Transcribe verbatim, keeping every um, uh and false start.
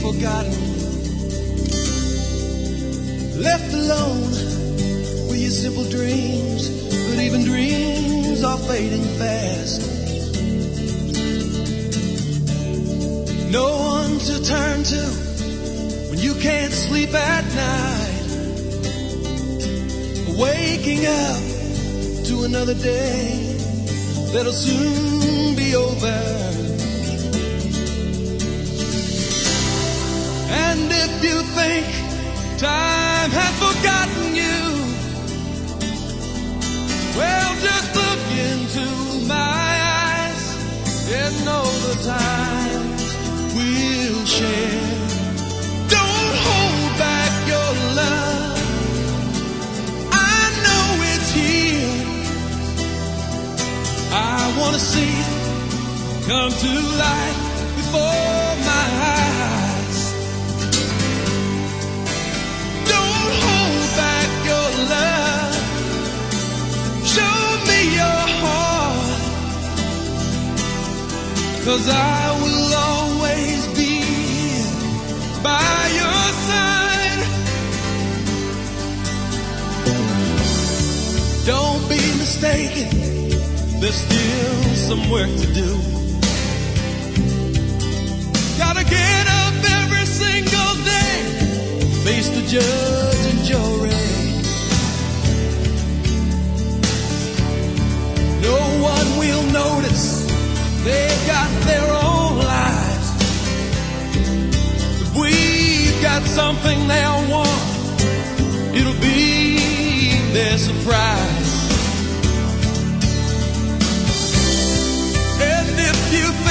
forgotten, left alone with your simple dreams, but even dreams are fading fast. No one to turn to when you can't sleep at night, waking up to another day that'll soon be over. And if you think time has forgotten you, well, just look into my eyes and know the times we'll share. Don't hold back your love, I know it's here. I wanna see it come to life before my eyes. Don't hold back your love, show me your heart, 'cause I will always be by your side. Don't be mistaken, there's still some work to do. Gotta get up every single day, face the judge and jury. No one will notice, they've got their own lives. If we've got something they'll want, it'll be their surprise. And if you